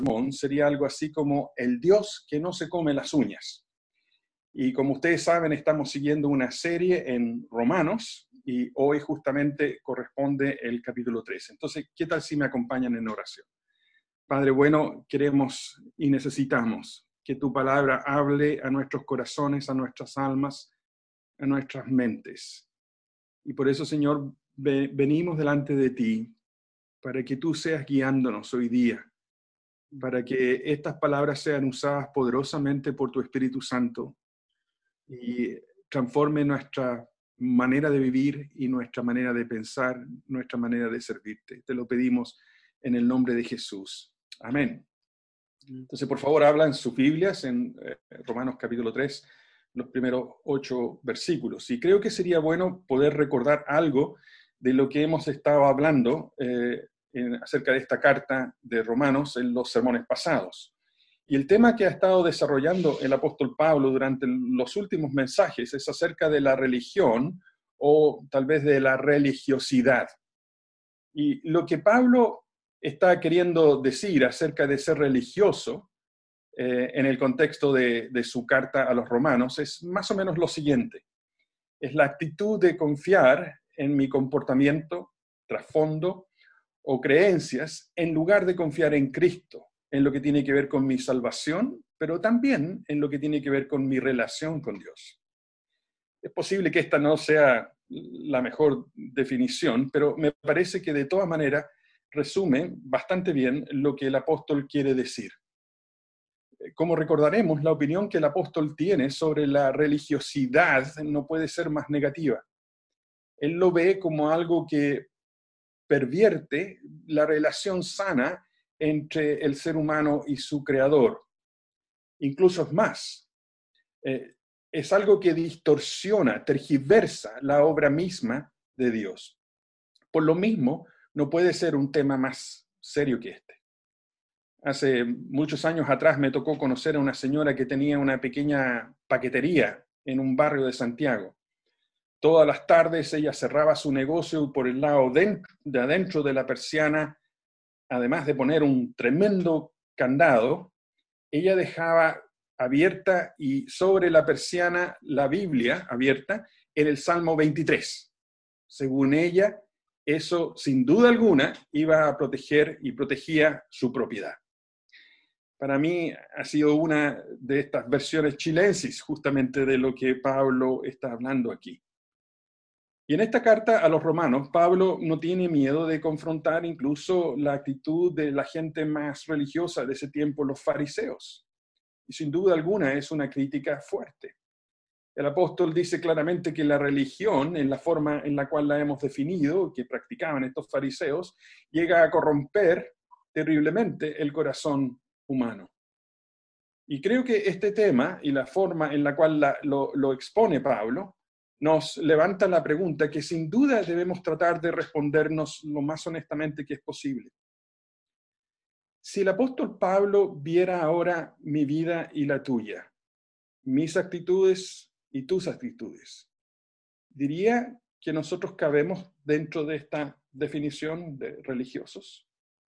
sermón sería algo así como el Dios que no se come las uñas. Y como ustedes saben, estamos siguiendo una serie en Romanos y hoy justamente corresponde el capítulo 3. Entonces, ¿qué tal si me acompañan en oración? Padre bueno, queremos y necesitamos que tu palabra hable a nuestros corazones, a nuestras almas, a nuestras mentes. Y por eso, Señor, venimos delante de ti para que tú seas guiándonos hoy día, para que estas palabras sean usadas poderosamente por tu Espíritu Santo y transforme nuestra manera de vivir y nuestra manera de pensar, nuestra manera de servirte. Te lo pedimos en el nombre de Jesús. Amén. Entonces, por favor, hablan sus Biblias en Romanos capítulo 3, los primeros 8 versículos. Y creo que sería bueno poder recordar algo de lo que hemos estado hablando acerca de esta carta de Romanos en los sermones pasados. Y el tema que ha estado desarrollando el apóstol Pablo durante los últimos mensajes es acerca de la religión o tal vez de la religiosidad. Y lo que Pablo está queriendo decir acerca de ser religioso en el contexto de su carta a los romanos es más o menos lo siguiente. Es la actitud de confiar en mi comportamiento, trasfondo o creencias en lugar de confiar en Cristo, en lo que tiene que ver con mi salvación, pero también en lo que tiene que ver con mi relación con Dios. Es posible que esta no sea la mejor definición, pero me parece que de todas maneras resume bastante bien lo que el apóstol quiere decir. Como recordaremos, la opinión que el apóstol tiene sobre la religiosidad no puede ser más negativa. Él lo ve como algo que pervierte la relación sana entre el ser humano y su creador. Incluso es más, es algo que distorsiona, tergiversa la obra misma de Dios. Por lo mismo, no puede ser un tema más serio que este. Hace muchos años atrás me tocó conocer a una señora que tenía una pequeña paquetería en un barrio de Santiago. Todas las tardes ella cerraba su negocio por el lado de adentro de la persiana, además de poner un tremendo candado, ella dejaba abierta y sobre la persiana la Biblia abierta en el Salmo 23. Según ella, eso sin duda alguna iba a proteger y protegía su propiedad. Para mí ha sido una de estas versiones chilensis justamente de lo que Pablo está hablando aquí. Y en esta carta a los romanos, Pablo no tiene miedo de confrontar incluso la actitud de la gente más religiosa de ese tiempo, los fariseos. Y sin duda alguna es una crítica fuerte. El apóstol dice claramente que la religión, en la forma en la cual la hemos definido, que practicaban estos fariseos, llega a corromper terriblemente el corazón humano. Y creo que este tema y la forma en la cual lo expone Pablo nos levanta la pregunta que sin duda debemos tratar de respondernos lo más honestamente que es posible. Si el apóstol Pablo viera ahora mi vida y la tuya, mis actitudes y tus actitudes, ¿diría que nosotros cabemos dentro de esta definición de religiosos?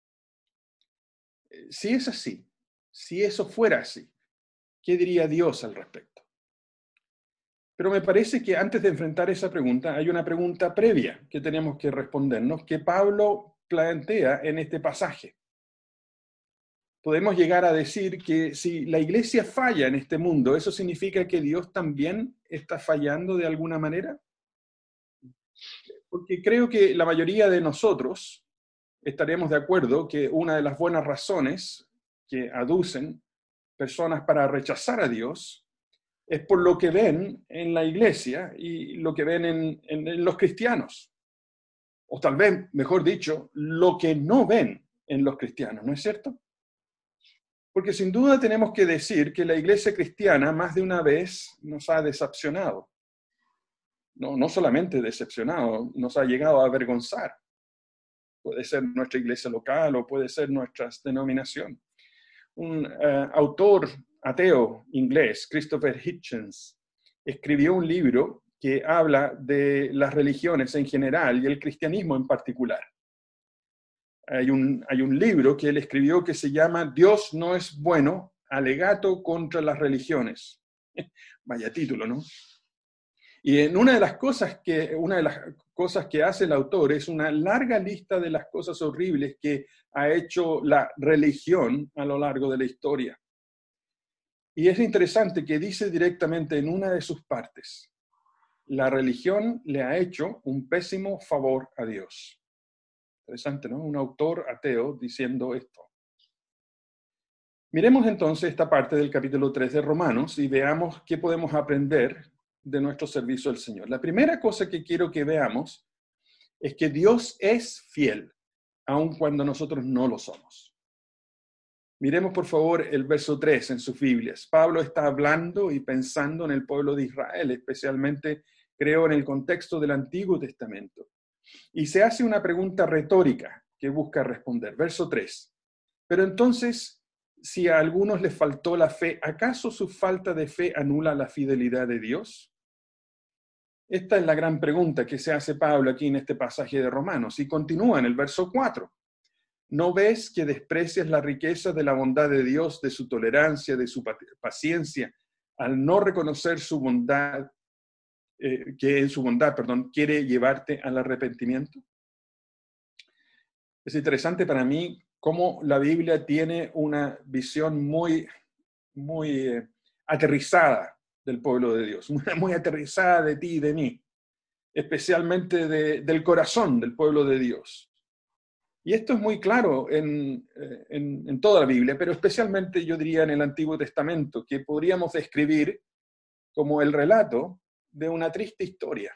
Si es así, si eso fuera así, ¿qué diría Dios al respecto? Pero me parece que antes de enfrentar esa pregunta, hay una pregunta previa que tenemos que respondernos, que Pablo plantea en este pasaje. Podemos llegar a decir que si la iglesia falla en este mundo, ¿eso significa que Dios también está fallando de alguna manera? Porque creo que la mayoría de nosotros estaremos de acuerdo que una de las buenas razones que aducen personas para rechazar a Dios es por lo que ven en la iglesia y lo que ven en los cristianos. O tal vez, mejor dicho, lo que no ven en los cristianos, ¿no es cierto? Porque sin duda tenemos que decir que la iglesia cristiana más de una vez nos ha decepcionado. No solamente decepcionado, nos ha llegado a avergonzar. Puede ser nuestra iglesia local o puede ser nuestra denominación. Un autor ateo inglés, Christopher Hitchens, escribió un libro que habla de las religiones en general y el cristianismo en particular. Hay un libro que él escribió que se llama Dios no es bueno, alegato contra las religiones. Vaya título, ¿no? Y en una de las cosas que hace el autor es una larga lista de las cosas horribles que ha hecho la religión a lo largo de la historia. Y es interesante que dice directamente en una de sus partes, la religión le ha hecho un pésimo favor a Dios. Interesante, ¿no? Un autor ateo diciendo esto. Miremos entonces esta parte del capítulo 3 de Romanos y veamos qué podemos aprender de nuestro servicio al Señor. La primera cosa que quiero que veamos es que Dios es fiel, aun cuando nosotros no lo somos. Miremos por favor el verso 3 en sus Biblias. Pablo está hablando y pensando en el pueblo de Israel, especialmente creo en el contexto del Antiguo Testamento. Y se hace una pregunta retórica que busca responder. Verso 3. Pero entonces, si a algunos les faltó la fe, ¿acaso su falta de fe anula la fidelidad de Dios? Esta es la gran pregunta que se hace Pablo aquí en este pasaje de Romanos. Y continúa en el verso 4. ¿No ves que desprecias la riqueza de la bondad de Dios, de su tolerancia, de su paciencia, al no reconocer su bondad, que en su bondad, quiere llevarte al arrepentimiento? Es interesante para mí cómo la Biblia tiene una visión muy aterrizada del pueblo de Dios, muy aterrizada de ti y de mí, especialmente del corazón del pueblo de Dios. Y esto es muy claro en toda la Biblia, pero especialmente yo diría en el Antiguo Testamento, que podríamos describir como el relato de una triste historia.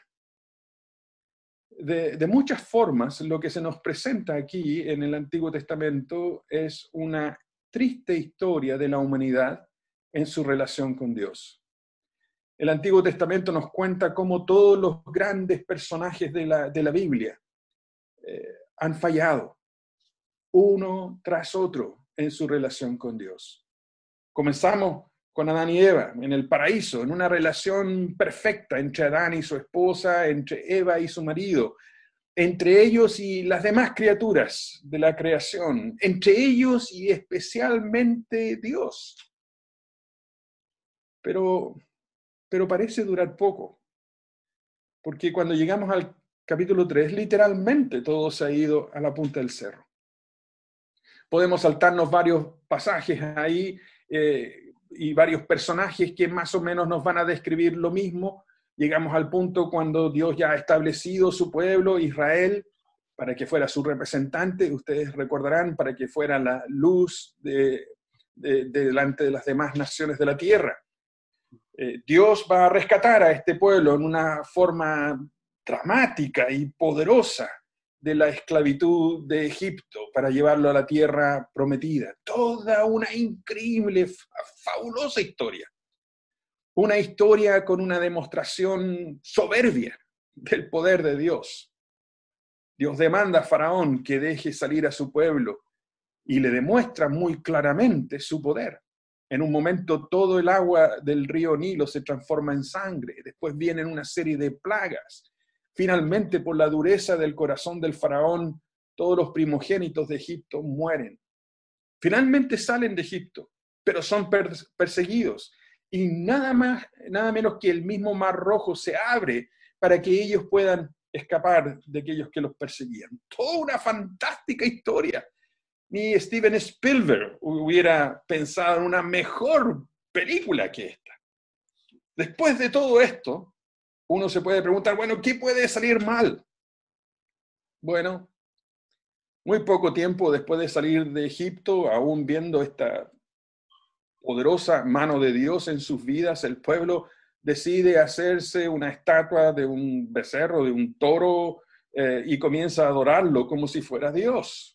De muchas formas, lo que se nos presenta aquí en el Antiguo Testamento es una triste historia de la humanidad en su relación con Dios. El Antiguo Testamento nos cuenta cómo todos los grandes personajes de la Biblia han fallado, uno tras otro, en su relación con Dios. Comenzamos con Adán y Eva en el paraíso, en una relación perfecta entre Adán y su esposa, entre Eva y su marido, entre ellos y las demás criaturas de la creación, entre ellos y especialmente Dios. Pero parece durar poco, porque cuando llegamos al capítulo 3, literalmente todo se ha ido a la punta del cerro. Podemos saltarnos varios pasajes ahí y varios personajes que más o menos nos van a describir lo mismo. Llegamos al punto cuando Dios ya ha establecido su pueblo, Israel, para que fuera su representante, ustedes recordarán, para que fuera la luz delante de las demás naciones de la tierra. Dios va a rescatar a este pueblo en una forma dramática y poderosa de la esclavitud de Egipto para llevarlo a la tierra prometida. Toda una increíble, fabulosa historia. Una historia con una demostración soberbia del poder de Dios. Dios demanda a Faraón que deje salir a su pueblo y le demuestra muy claramente su poder. En un momento todo el agua del río Nilo se transforma en sangre. Después vienen una serie de plagas. Finalmente, por la dureza del corazón del faraón, todos los primogénitos de Egipto mueren. Finalmente salen de Egipto, pero son perseguidos. Y nada menos que el mismo Mar Rojo se abre para que ellos puedan escapar de aquellos que los perseguían. Toda una fantástica historia. Ni Steven Spielberg hubiera pensado en una mejor película que esta. Después de todo esto, uno se puede preguntar, bueno, ¿qué puede salir mal? Bueno, muy poco tiempo después de salir de Egipto, aún viendo esta poderosa mano de Dios en sus vidas, el pueblo decide hacerse una estatua de un becerro, de un toro, y comienza a adorarlo como si fuera Dios.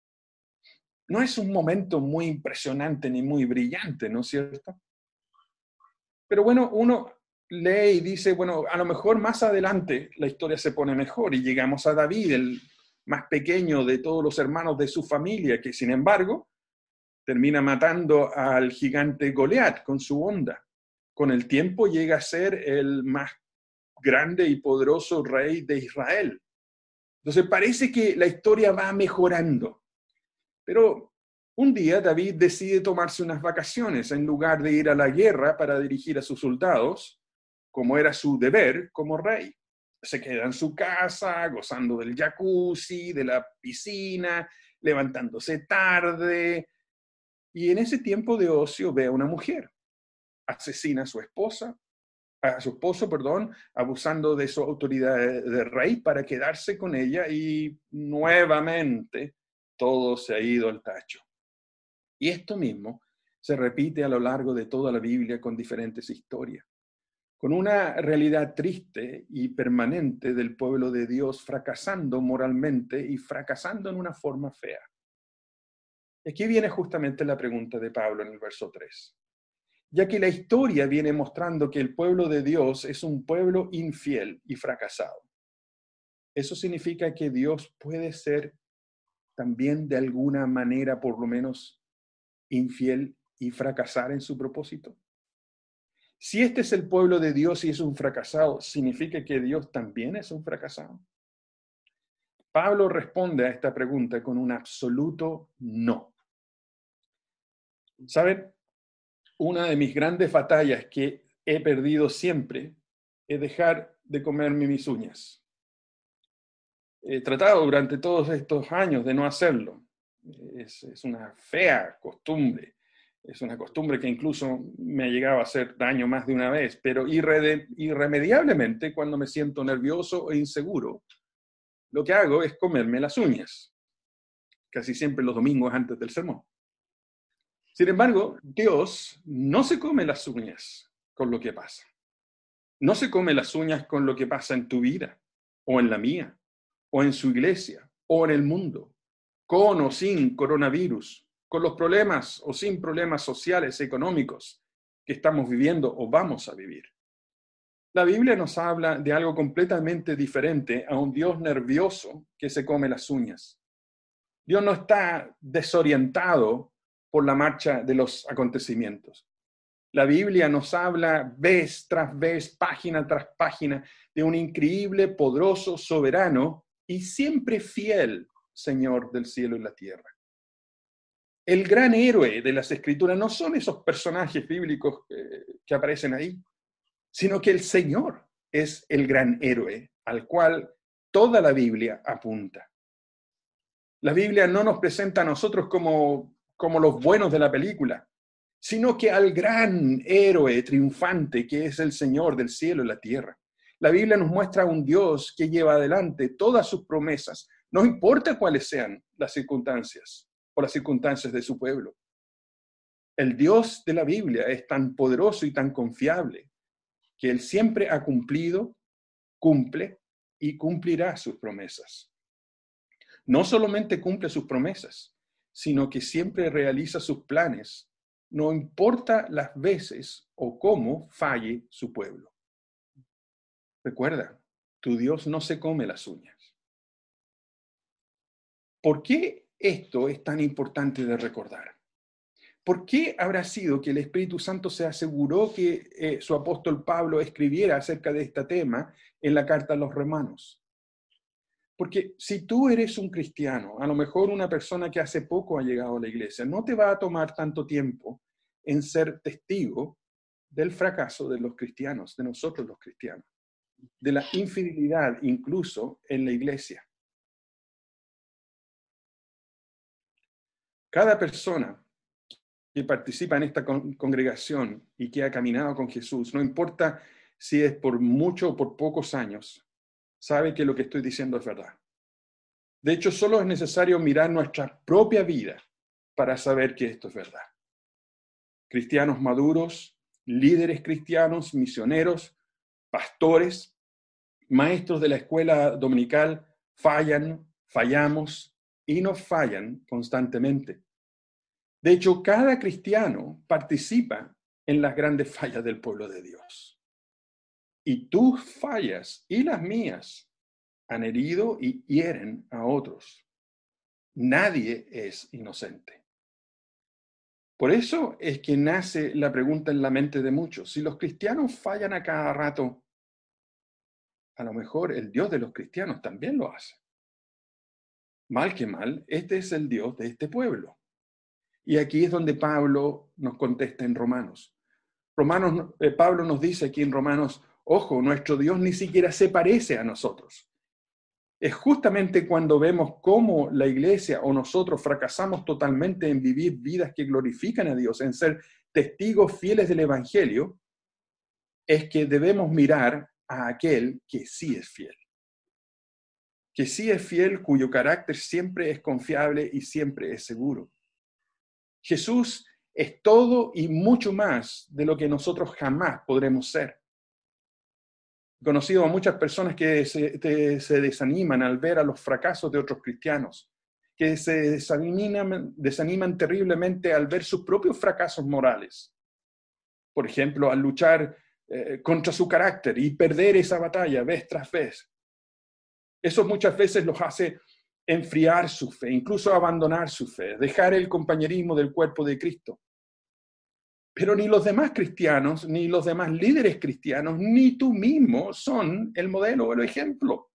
No es un momento muy impresionante ni muy brillante, ¿no es cierto? Pero bueno, uno lee y dice, bueno, a lo mejor más adelante la historia se pone mejor y llegamos a David, el más pequeño de todos los hermanos de su familia, que sin embargo termina matando al gigante Goliat con su honda. Con el tiempo llega a ser el más grande y poderoso rey de Israel. Entonces parece que la historia va mejorando. Pero un día David decide tomarse unas vacaciones en lugar de ir a la guerra para dirigir a sus soldados, como era su deber como rey. Se queda en su casa, gozando del jacuzzi, de la piscina, levantándose tarde. Y en ese tiempo de ocio ve a una mujer. Asesina a su esposo, perdón, abusando de su autoridad de rey para quedarse con ella y nuevamente todo se ha ido al tacho. Y esto mismo se repite a lo largo de toda la Biblia con diferentes historias, con una realidad triste y permanente del pueblo de Dios fracasando moralmente y fracasando en una forma fea. Aquí viene justamente la pregunta de Pablo en el verso 3. Ya que la historia viene mostrando que el pueblo de Dios es un pueblo infiel y fracasado. Eso significa que Dios puede ser también de alguna manera, por lo menos, infiel y fracasar en su propósito. Si este es el pueblo de Dios y es un fracasado, ¿significa que Dios también es un fracasado? Pablo responde a esta pregunta con un absoluto no. ¿Saben? Una de mis grandes batallas que he perdido siempre es dejar de comerme mis uñas. He tratado durante todos estos años de no hacerlo. Es una fea costumbre. Es una costumbre que incluso me ha llegado a hacer daño más de una vez, pero irremediablemente cuando me siento nervioso e inseguro, lo que hago es comerme las uñas, casi siempre los domingos antes del sermón. Sin embargo, Dios no se come las uñas con lo que pasa. No se come las uñas con lo que pasa en tu vida, o en la mía, o en su iglesia, o en el mundo, con o sin coronavirus, con los problemas o sin problemas sociales, económicos que estamos viviendo o vamos a vivir. La Biblia nos habla de algo completamente diferente a un Dios nervioso que se come las uñas. Dios no está desorientado por la marcha de los acontecimientos. La Biblia nos habla vez tras vez, página tras página, de un increíble, poderoso, soberano y siempre fiel Señor del cielo y la tierra. El gran héroe de las Escrituras no son esos personajes bíblicos que aparecen ahí, sino que el Señor es el gran héroe al cual toda la Biblia apunta. La Biblia no nos presenta a nosotros como los buenos de la película, sino que al gran héroe triunfante que es el Señor del cielo y la tierra. La Biblia nos muestra a un Dios que lleva adelante todas sus promesas, no importa cuáles sean las circunstancias o las circunstancias de su pueblo. El Dios de la Biblia es tan poderoso y tan confiable que Él siempre ha cumplido, cumple y cumplirá sus promesas. No solamente cumple sus promesas, sino que siempre realiza sus planes, no importa las veces o cómo falle su pueblo. Recuerda, tu Dios no se come las uñas. ¿Por qué esto es tan importante de recordar? ¿Por qué habrá sido que el Espíritu Santo se aseguró que su apóstol Pablo escribiera acerca de este tema en la carta a los Romanos? Porque si tú eres un cristiano, a lo mejor una persona que hace poco ha llegado a la iglesia, no te va a tomar tanto tiempo en ser testigo del fracaso de los cristianos, de nosotros los cristianos, de la infidelidad incluso en la iglesia. Cada persona que participa en esta congregación y que ha caminado con Jesús, no importa si es por mucho o por pocos años, sabe que lo que estoy diciendo es verdad. De hecho, solo es necesario mirar nuestra propia vida para saber que esto es verdad. Cristianos maduros, líderes cristianos, misioneros, pastores, maestros de la escuela dominical fallamos y nos fallan constantemente. De hecho, cada cristiano participa en las grandes fallas del pueblo de Dios. Y tus fallas y las mías han herido y hieren a otros. Nadie es inocente. Por eso es que nace la pregunta en la mente de muchos. Si los cristianos fallan a cada rato, a lo mejor el Dios de los cristianos también lo hace. Mal que mal, este es el Dios de este pueblo. Y aquí es donde Pablo nos contesta en Romanos. Pablo nos dice aquí en Romanos, ojo, nuestro Dios ni siquiera se parece a nosotros. Es justamente cuando vemos cómo la iglesia o nosotros fracasamos totalmente en vivir vidas que glorifican a Dios, en ser testigos fieles del Evangelio, es que debemos mirar a aquel que sí es fiel. Que sí es fiel, cuyo carácter siempre es confiable y siempre es seguro. Jesús es todo y mucho más de lo que nosotros jamás podremos ser. He conocido a muchas personas que se desaniman al ver a los fracasos de otros cristianos, que se desaniman terriblemente al ver sus propios fracasos morales. Por ejemplo, al luchar contra su carácter y perder esa batalla vez tras vez. Eso muchas veces los hace enfriar su fe, incluso abandonar su fe, dejar el compañerismo del cuerpo de Cristo. Pero ni los demás cristianos, ni los demás líderes cristianos, ni tú mismo son el modelo o el ejemplo.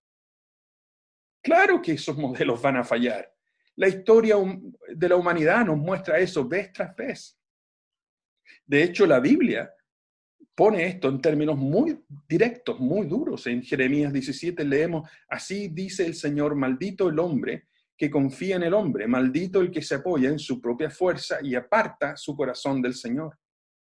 Claro que esos modelos van a fallar. La historia de la humanidad nos muestra eso vez tras vez. De hecho, la Biblia pone esto en términos muy directos, muy duros. En Jeremías 17 leemos, así dice el Señor, maldito el hombre que confía en el hombre, maldito el que se apoya en su propia fuerza y aparta su corazón del Señor.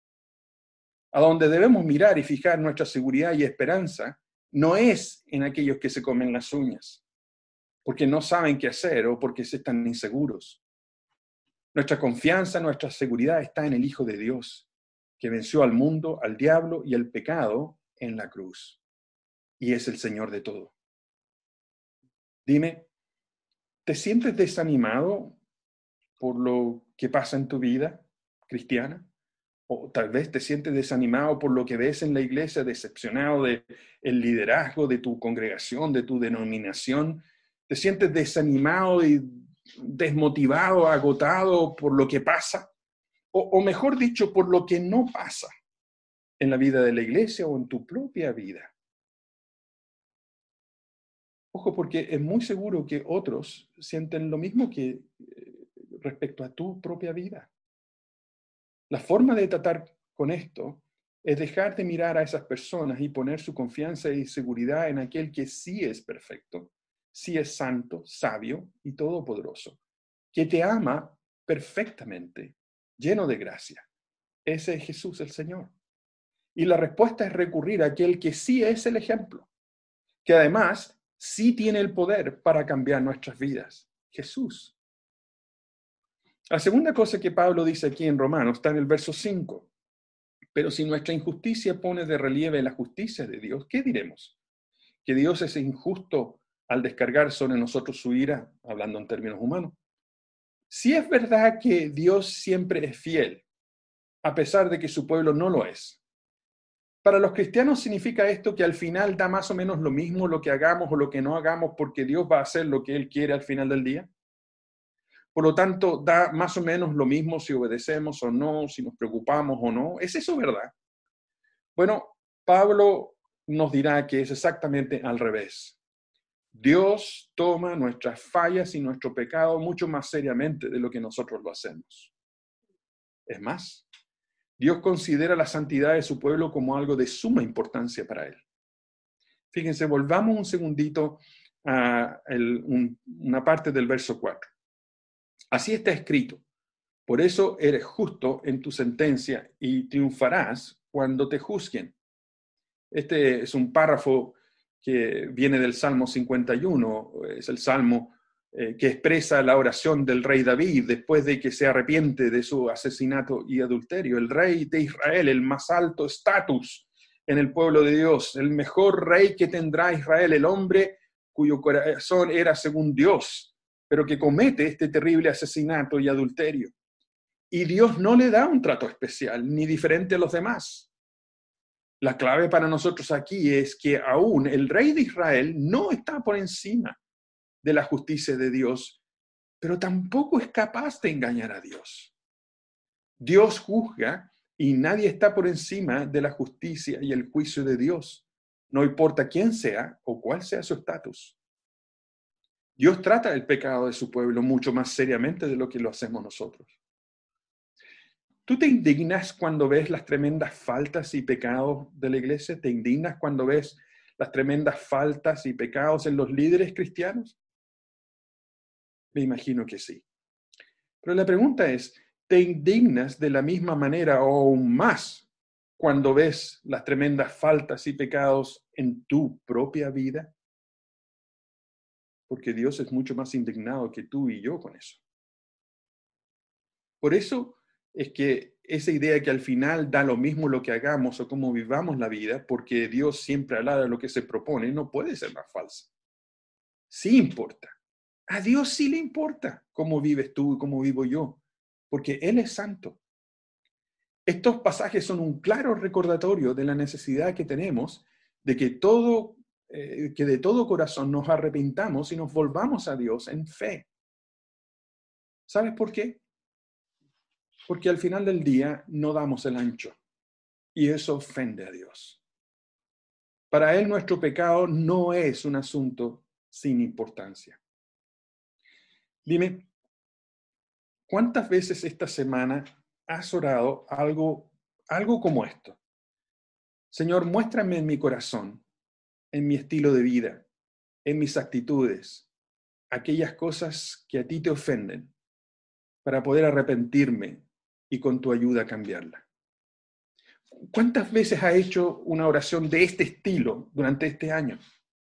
A donde debemos mirar y fijar nuestra seguridad y esperanza no es en aquellos que se comen las uñas, porque no saben qué hacer o porque se están inseguros. Nuestra confianza, nuestra seguridad está en el Hijo de Dios, que venció al mundo, al diablo y al pecado en la cruz. Y es el Señor de todo. Dime, ¿te sientes desanimado por lo que pasa en tu vida cristiana? O tal vez te sientes desanimado por lo que ves en la iglesia, decepcionado del liderazgo de tu congregación, de tu denominación. Te sientes desanimado y desmotivado, agotado por lo que pasa. O mejor dicho, por lo que no pasa en la vida de la iglesia o en tu propia vida. Ojo, porque es muy seguro que otros sienten lo mismo que respecto a tu propia vida. La forma de tratar con esto es dejar de mirar a esas personas y poner su confianza y seguridad en aquel que sí es perfecto, sí es santo, sabio y todopoderoso, que te ama perfectamente, lleno de gracia. Ese es Jesús el Señor. Y la respuesta es recurrir a aquel que sí es el ejemplo, que además sí tiene el poder para cambiar nuestras vidas, Jesús. La segunda cosa que Pablo dice aquí en Romanos está en el verso 5. Pero si nuestra injusticia pone de relieve la justicia de Dios, ¿qué diremos? ¿Que Dios es injusto al descargar sobre nosotros su ira, hablando en términos humanos? Si es verdad que Dios siempre es fiel, a pesar de que su pueblo no lo es. Para los cristianos significa esto que al final da más o menos lo mismo lo que hagamos o lo que no hagamos porque Dios va a hacer lo que Él quiere al final del día. Por lo tanto, da más o menos lo mismo si obedecemos o no, si nos preocupamos o no. ¿Es eso verdad? Bueno, Pablo nos dirá que es exactamente al revés. Dios toma nuestras fallas y nuestro pecado mucho más seriamente de lo que nosotros lo hacemos. Es más, Dios considera la santidad de su pueblo como algo de suma importancia para él. Fíjense, volvamos un segundito a una parte del verso 4. Así está escrito. Por eso eres justo en tu sentencia y triunfarás cuando te juzguen. Este es un párrafo que viene del Salmo 51, es el salmo que expresa la oración del rey David después de que se arrepiente de su asesinato y adulterio. El rey de Israel, el más alto estatus en el pueblo de Dios, el mejor rey que tendrá Israel, el hombre cuyo corazón era según Dios, pero que comete este terrible asesinato y adulterio. Y Dios no le da un trato especial, ni diferente a los demás. La clave para nosotros aquí es que aún el rey de Israel no está por encima de la justicia de Dios, pero tampoco es capaz de engañar a Dios. Dios juzga y nadie está por encima de la justicia y el juicio de Dios, no importa quién sea o cuál sea su estatus. Dios trata el pecado de su pueblo mucho más seriamente de lo que lo hacemos nosotros. ¿Tú te indignas cuando ves las tremendas faltas y pecados de la iglesia? ¿Te indignas cuando ves las tremendas faltas y pecados en los líderes cristianos? Me imagino que sí. Pero la pregunta es, ¿te indignas de la misma manera o aún más cuando ves las tremendas faltas y pecados en tu propia vida? Porque Dios es mucho más indignado que tú y yo con eso. Por eso es que esa idea que al final da lo mismo lo que hagamos o cómo vivamos la vida, porque Dios siempre alaba lo que se propone, no puede ser más falsa. Sí importa. A Dios sí le importa cómo vives tú y cómo vivo yo, porque Él es santo. Estos pasajes son un claro recordatorio de la necesidad que tenemos de que de todo corazón nos arrepintamos y nos volvamos a Dios en fe. ¿Sabes por qué? Porque al final del día no damos el ancho y eso ofende a Dios. Para Él nuestro pecado no es un asunto sin importancia. Dime, ¿cuántas veces esta semana has orado algo como esto? Señor, muéstrame en mi corazón, en mi estilo de vida, en mis actitudes, aquellas cosas que a ti te ofenden, para poder arrepentirme y con tu ayuda cambiarla. ¿Cuántas veces has hecho una oración de este estilo durante este año?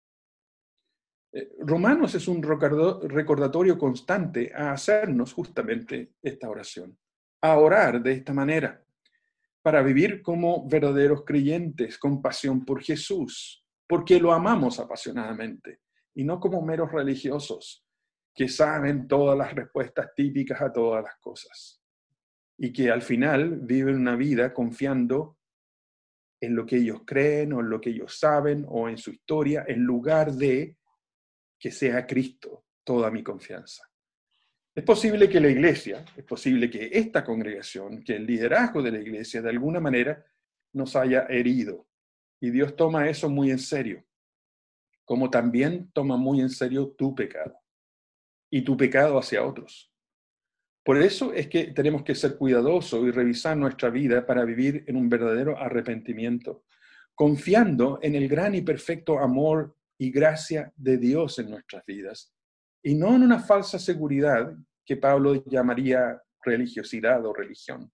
Romanos es un recordatorio constante a hacernos justamente esta oración, a orar de esta manera, para vivir como verdaderos creyentes con pasión por Jesús, porque lo amamos apasionadamente, y no como meros religiosos que saben todas las respuestas típicas a todas las cosas, y que al final viven una vida confiando en lo que ellos creen o en lo que ellos saben o en su historia, en lugar de que sea Cristo toda mi confianza. Es posible que la iglesia, es posible que esta congregación, que el liderazgo de la iglesia de alguna manera nos haya herido. Y Dios toma eso muy en serio, como también toma muy en serio tu pecado y tu pecado hacia otros. Por eso es que tenemos que ser cuidadosos y revisar nuestra vida para vivir en un verdadero arrepentimiento, confiando en el gran y perfecto amor y gracia de Dios en nuestras vidas, y no en una falsa seguridad que Pablo llamaría religiosidad o religión.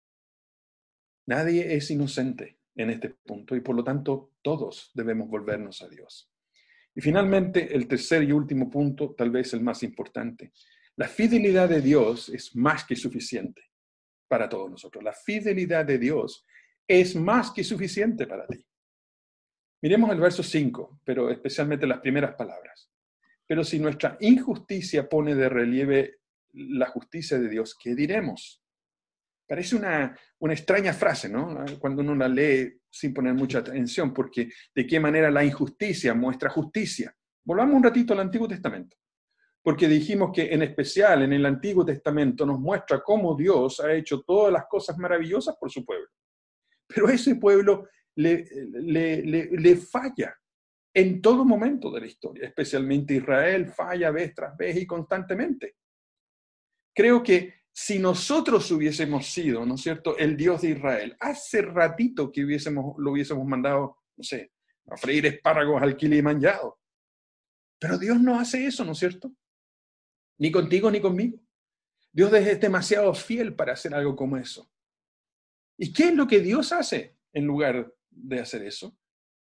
Nadie es inocente en este punto y por lo tanto todos debemos volvernos a Dios. Y finalmente, el tercer y último punto, tal vez el más importante. La fidelidad de Dios es más que suficiente para todos nosotros. La fidelidad de Dios es más que suficiente para ti. Miremos el verso 5, pero especialmente las primeras palabras. Pero si nuestra injusticia pone de relieve la justicia de Dios, ¿qué diremos? Parece una extraña frase, ¿no? Cuando uno la lee sin poner mucha atención, porque ¿de qué manera la injusticia muestra justicia? Volvamos un ratito al Antiguo Testamento, porque dijimos que en especial en el Antiguo Testamento nos muestra cómo Dios ha hecho todas las cosas maravillosas por su pueblo. Pero ese pueblo le falla en todo momento de la historia, especialmente Israel falla vez tras vez y constantemente. Creo que si nosotros hubiésemos sido, ¿no es cierto?, el Dios de Israel, hace ratito que lo hubiésemos mandado, no sé, a freír espárragos al Kilimanjaro. Pero Dios no hace eso, ¿no es cierto? Ni contigo ni conmigo. Dios es demasiado fiel para hacer algo como eso. ¿Y qué es lo que Dios hace en lugar de hacer eso?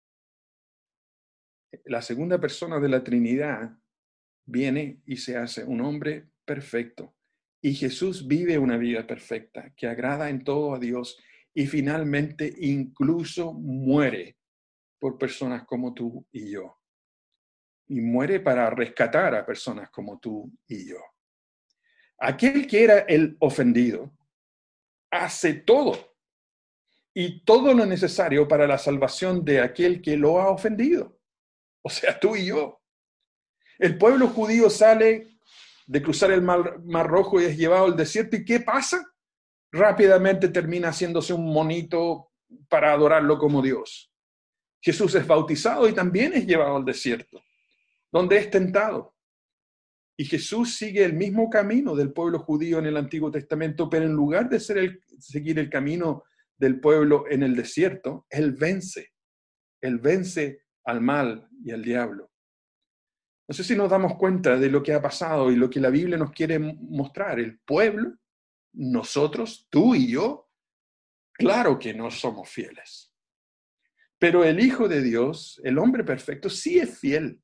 La segunda persona de la Trinidad viene y se hace un hombre perfecto. Y Jesús vive una vida perfecta que agrada en todo a Dios y finalmente incluso muere por personas como tú y yo. Y muere para rescatar a personas como tú y yo. Aquel que era el ofendido hace todo y todo lo necesario para la salvación de aquel que lo ha ofendido. O sea, tú y yo. El pueblo judío sale de cruzar el Mar Rojo y es llevado al desierto. ¿Y qué pasa? Rápidamente termina haciéndose un monito para adorarlo como Dios. Jesús es bautizado y también es llevado al desierto, donde es tentado. Y Jesús sigue el mismo camino del pueblo judío en el Antiguo Testamento, pero en lugar de seguir el camino del pueblo en el desierto, Él vence al mal y al diablo. No sé si nos damos cuenta de lo que ha pasado y lo que la Biblia nos quiere mostrar. El pueblo, nosotros, tú y yo, claro que no somos fieles. Pero el Hijo de Dios, el hombre perfecto, sí es fiel.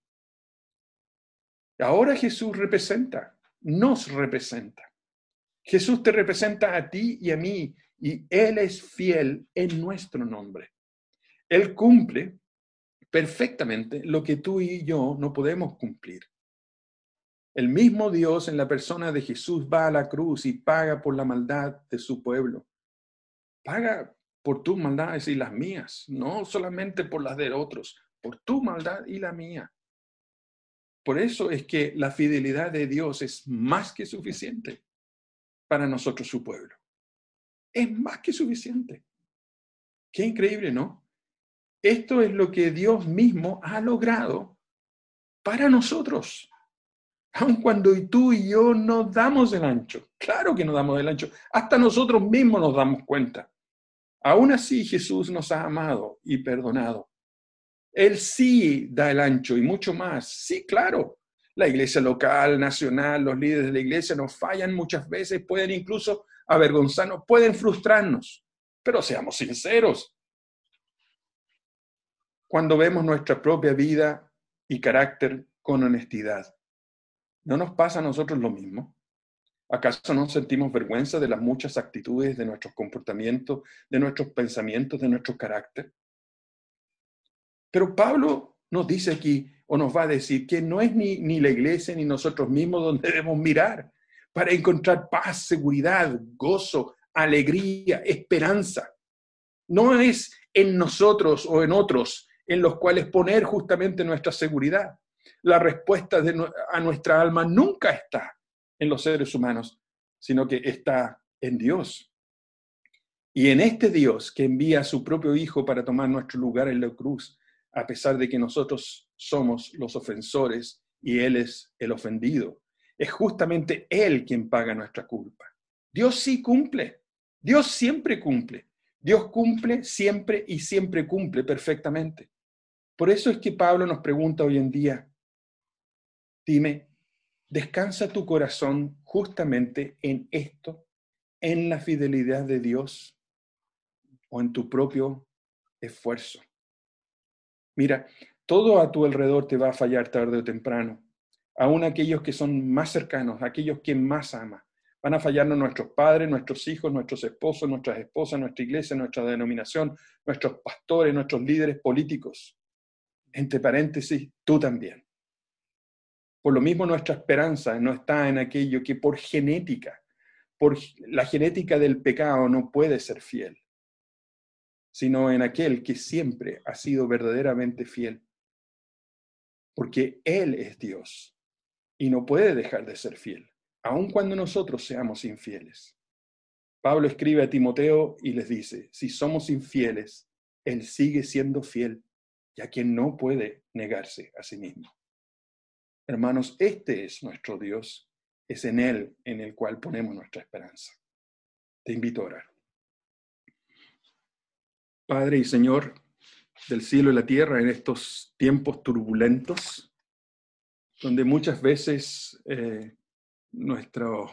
Ahora Jesús nos representa. Jesús te representa a ti y a mí, y Él es fiel en nuestro nombre. Él cumple perfectamente lo que tú y yo no podemos cumplir. El mismo Dios en la persona de Jesús va a la cruz y paga por la maldad de su pueblo. Paga por tus maldades y las mías, no solamente por las de otros, por tu maldad y la mía. Por eso es que la fidelidad de Dios es más que suficiente para nosotros, su pueblo. Es más que suficiente. Qué increíble, ¿no? Esto es lo que Dios mismo ha logrado para nosotros. Aun cuando tú y yo no damos el ancho. Claro que no damos el ancho. Hasta nosotros mismos nos damos cuenta. Aún así Jesús nos ha amado y perdonado. Él sí da el ancho y mucho más. Sí, claro. La iglesia local, nacional, los líderes de la iglesia nos fallan muchas veces, pueden incluso avergonzarnos, pueden frustrarnos. Pero seamos sinceros. Cuando vemos nuestra propia vida y carácter con honestidad, ¿no nos pasa a nosotros lo mismo? ¿Acaso no sentimos vergüenza de las muchas actitudes, de nuestros comportamientos, de nuestros pensamientos, de nuestro carácter? Pero Pablo nos dice aquí, o nos va a decir, que no es ni la iglesia ni nosotros mismos donde debemos mirar para encontrar paz, seguridad, gozo, alegría, esperanza. No es en nosotros o en otros en los cuales poner justamente nuestra seguridad. La respuesta a nuestra alma nunca está en los seres humanos, sino que está en Dios. Y en este Dios que envía a su propio Hijo para tomar nuestro lugar en la cruz, a pesar de que nosotros somos los ofensores y Él es el ofendido, es justamente Él quien paga nuestra culpa. Dios sí cumple, Dios siempre cumple, Dios cumple siempre y siempre cumple perfectamente. Por eso es que Pablo nos pregunta hoy en día, dime, ¿descansa tu corazón justamente en esto, en la fidelidad de Dios? ¿O en tu propio esfuerzo? Mira, todo a tu alrededor te va a fallar tarde o temprano. Aún aquellos que son más cercanos, aquellos que más ama. Van a fallarnos nuestros padres, nuestros hijos, nuestros esposos, nuestras esposas, nuestra iglesia, nuestra denominación, nuestros pastores, nuestros líderes políticos. Entre paréntesis, tú también. Por lo mismo, nuestra esperanza no está en aquello que por la genética del pecado no puede ser fiel, sino en aquel que siempre ha sido verdaderamente fiel. Porque Él es Dios y no puede dejar de ser fiel, aun cuando nosotros seamos infieles. Pablo escribe a Timoteo y les dice, si somos infieles, Él sigue siendo fiel, ya que no puede negarse a sí mismo. Hermanos, este es nuestro Dios, es en Él en el cual ponemos nuestra esperanza. Te invito a orar. Padre y Señor del cielo y la tierra, en estos tiempos turbulentos, donde muchas veces nuestro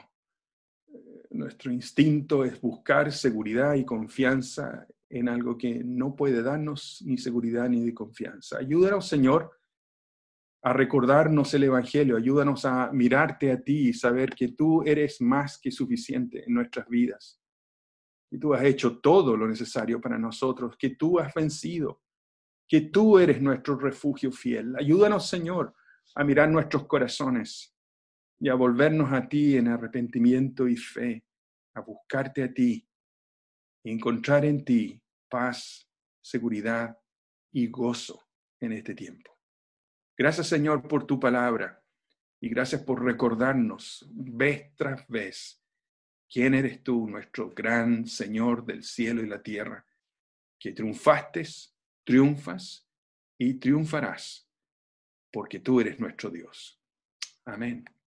instinto es buscar seguridad y confianza en algo que no puede darnos ni seguridad ni confianza. Ayúdanos, Señor, a recordarnos el Evangelio. Ayúdanos a mirarte a ti y saber que tú eres más que suficiente en nuestras vidas. Y tú has hecho todo lo necesario para nosotros, que tú has vencido, que tú eres nuestro refugio fiel. Ayúdanos, Señor, a mirar nuestros corazones y a volvernos a ti en arrepentimiento y fe, a buscarte a ti y encontrar en ti paz, seguridad y gozo en este tiempo. Gracias, Señor, por tu palabra y gracias por recordarnos vez tras vez quién eres tú, nuestro gran Señor del cielo y la tierra, que triunfaste, triunfas y triunfarás, porque tú eres nuestro Dios. Amén.